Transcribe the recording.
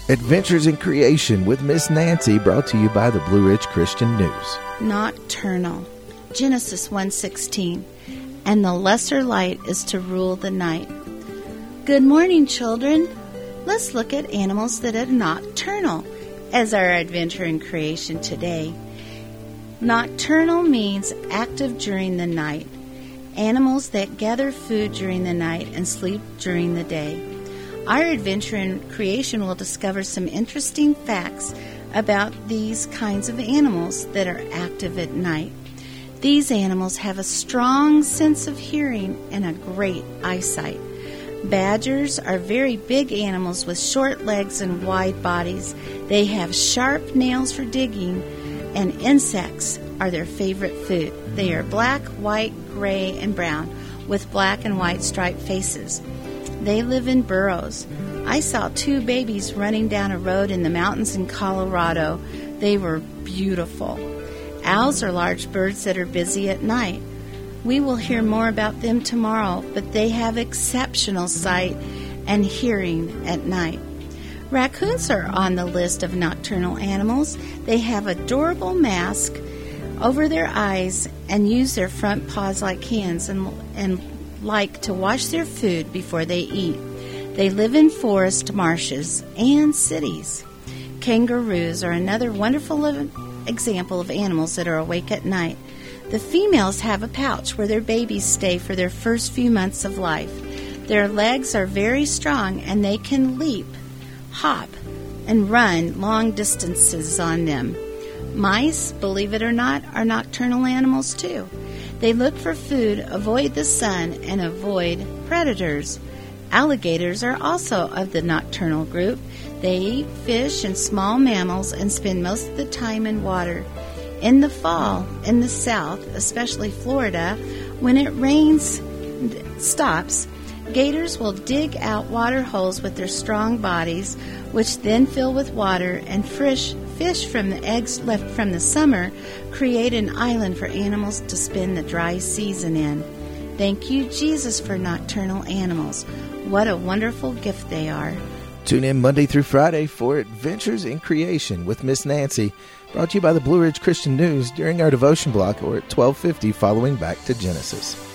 Adventures in Creation with Miss Nancy, brought to you by the Blue Ridge Christian News. Nocturnal. Genesis 1:16. And the lesser light is to rule the night. Good morning, children. Let's look at animals that are nocturnal as our adventure in creation today. Nocturnal means active during the night. Animals that gather food during the night and sleep during the day. Our adventure in creation will discover some interesting facts about these kinds of animals that are active at night. These animals have a strong sense of hearing and a great eyesight. Badgers are very big animals with short legs and wide bodies. They have sharp nails for digging, and insects are their favorite food. They are black, white, gray, and brown, with black and white striped faces. They live in burrows. I saw 2 babies running down a road in the mountains in Colorado. They were beautiful. Owls are large birds that are busy at night. We will hear more about them tomorrow, but they have exceptional sight and hearing at night. Raccoons are on the list of nocturnal animals. They have adorable masks over their eyes and use their front paws like hands and like to wash their food before they eat. They live in forest, marshes, and cities. Kangaroos are another wonderful example of animals that are awake at night. The females have a pouch where their babies stay for their first few months of life. Their legs are very strong and they can leap, hop, and run long distances on them. Mice, believe it or not, are nocturnal animals too. They look for food, avoid the sun, and avoid predators. Alligators are also of the nocturnal group. They eat fish and small mammals and spend most of the time in water. In the fall, in the south, especially Florida, when it rains stops, gators will dig out water holes with their strong bodies, which then fill with water, and fish from the eggs left from the summer create an island for animals to spend the dry season in. Thank you, Jesus, for nocturnal animals. What a wonderful gift they are. Tune in Monday through Friday for Adventures in Creation with Miss Nancy, brought to you by the Blue Ridge Christian News during our devotion block or at 12:50 following Back to Genesis.